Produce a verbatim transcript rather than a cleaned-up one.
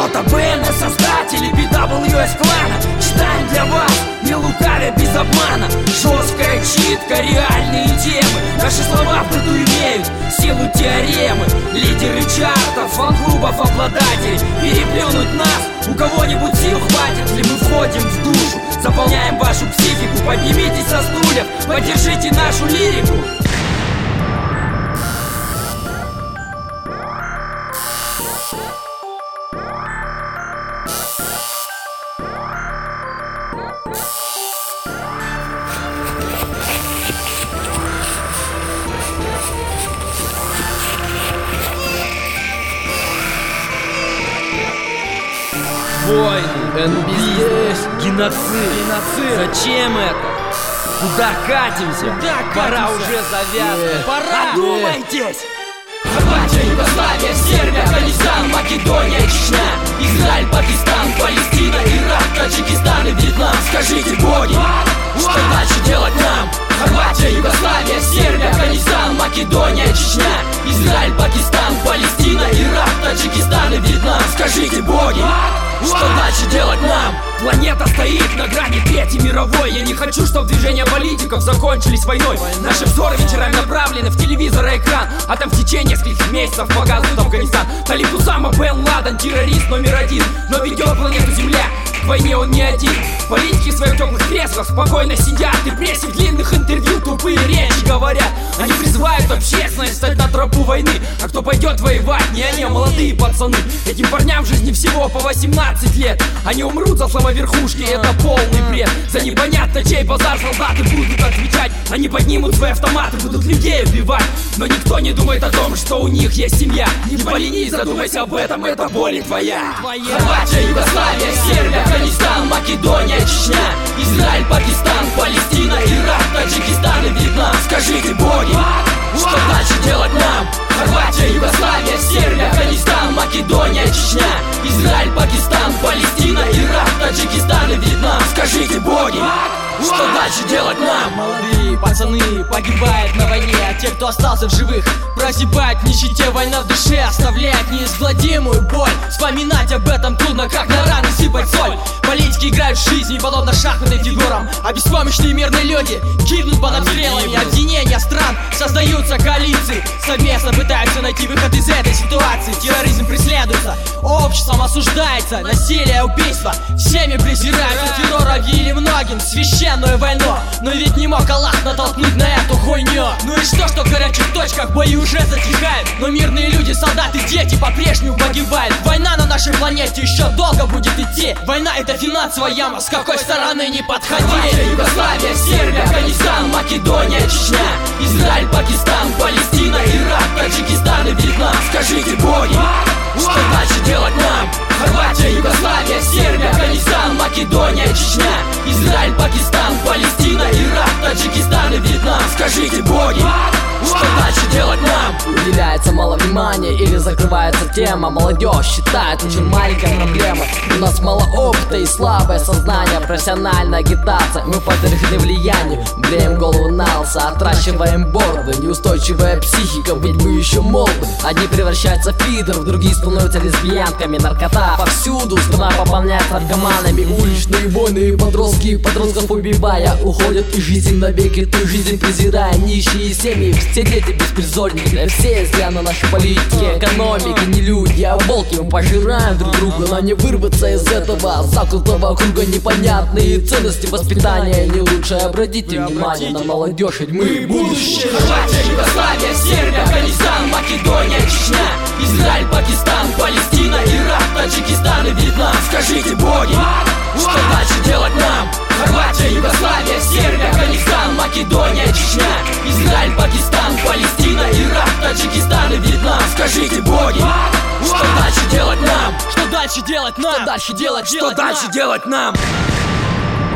Тота Бена, создатели би дабл ю эс клана. Читаем для вас, не лукавя, без обмана. Жесткая читка, реальные темы. Наши слова в быту имеют силу теоремы. Лидеры чартов, фан-клубов, обладатели. Переплюнуть нас у кого-нибудь сил хватит ли? Мы входим в душу, заполняем вашу психику. Поднимитесь со стульев, поддержите нашу лирику. Войны, эн би эс, геноцид. геноцид. Зачем это? Куда катимся? Куда Пора катимся? уже завязывать. Пора! Одумайтесь! Хорватия, Югославия, Сербия, Афганистан, Македония, Чечня, Израиль, Пакистан, Палестина, Ирак, Таджикистан и Вьетнам. Скажите, боги, что дальше делать нам? Хорватия, Югославия, Сербия, Афганистан, Македония, Чечня, Израиль, Пакистан, Палестина, Ирак, Таджикистан и Вьетнам. Скажите, боги, что дальше делать нам? Планета стоит на грани Третьей мировой. Я не хочу, чтобы движения политиков закончились войной. Наши взоры вечерами направлены в телевизор и экран. А там в течение нескольких месяцев показывают Афганистан. Талиб Усама Бен Ладен, террорист номер один, но ведет планету Земля к войне он не один. Политики в своих теплых креслах спокойно сидят и прессе в длинных интервью тупые речи говорят. Они призывают общественность стать на тропу войны. А кто пойдет воевать? Не они, а молодые пацаны. Этим парням в жизни всего по восемнадцать лет. Они умрут за слова верхушки, это полный бред. За непонятно чей базар солдаты будут отвечать. Они поднимут свои автоматы, будут людей убивать. Но никто не думает о том, что у них есть семья. Не поленись, задумайся об этом, это боль твоя. Хорватия, Югославия, Сербия, Афганистан, Македония, Чечня, Израиль, Пакистан, Палестина, Ирак, Таджикистан и Вьетнам. Скажите, боги, что дальше делать нам? Хорватия, Югославия, Сербия, Афганистан, Македония, Чечня, Израиль, Пакистан, Палестина, Ирак, Таджикистан и Вьетнам. Скажите, боги, что дальше делать нам? Молодые пацаны погибают на войне, а те, кто остался в живых, прозябают в нищете. Война в душе оставляет неизгладимую боль. Вспоминать об этом трудно, как на раны сыпать соль. Политики играют в жизни, подобно шахматным фигурам, а беспомощные мирные люди гибнут под обстрелами. Объединения стран, создаются коалиции, совместно пытаются найти выход из этой ситуации. Терроризм преследуется, обществом осуждается, насилие, убийство всеми презираются. Террор объявили многим священную войну, но ведь не мог Аллах натолкнуть на эту хуйню. Ну и что, что в горячих точках бои уже затихают, но мирные люди, солдаты, дети по-прежнему погибают. Война на нашей планете еще долго будет идти. Война — это финансовая яма, с какой стороны не подходи. Хорватия, Югославия, Сербия, Афганистан, Македония, Чечня, Израиль, Пакистан, Палестина, Ирак, Таджикистан и Вьетнам. Скажите, боги, что дальше делать нам? Хорватия, Югославия, Сербия, Афганистан, Македония, Чечня, Израиль, Пакистан, Палестина, Ирак, Таджикистан и Вьетнам. Скажите, боги, что дальше делать нам? Уделяется мало внимания или закрывается тема. Молодежь считает очень маленькой проблемой. У нас мало опыта и слабое сознание. Профессиональная агитация, мы подвергли влиянию. Бреем голову на лысо, отращиваем бороды. Неустойчивая психика, ведь мы еще молоды. Одни превращаются в фидеров, другие становятся лесбиянками. Наркота повсюду, страна пополняется наркоманами. Уличные войны, подростки, подростков убивая, уходят из жизни навеки, ту жизнь презирая. Нищие семьи, все дети беспризорники. Все зря на нашей политике, экономике. Не люди, а волки, мы пожираем друг друга. Но не вырваться из этого замкнутого круга. Непонятные ценности воспитания не лучше. Обратите внимание на молодежь, ведь мы будущее. Хорватия, Югославия, Сербия, Афганистан, Македония, Чечня, Израиль, Пакистан, Палестина, Ирак, Таджикистан и Вьетнам. Скажите, боги, что дальше делать нам? Хорватия, Югославия, Сербия, Афганистан, Македония, Чечня, Израиль, Пакистан, Палестина, Ирак, Таджикистан и Вьетнам. Скажите, боги, что дальше делать нам? Что дальше делать нам? Что дальше делать? Что дальше делать нам?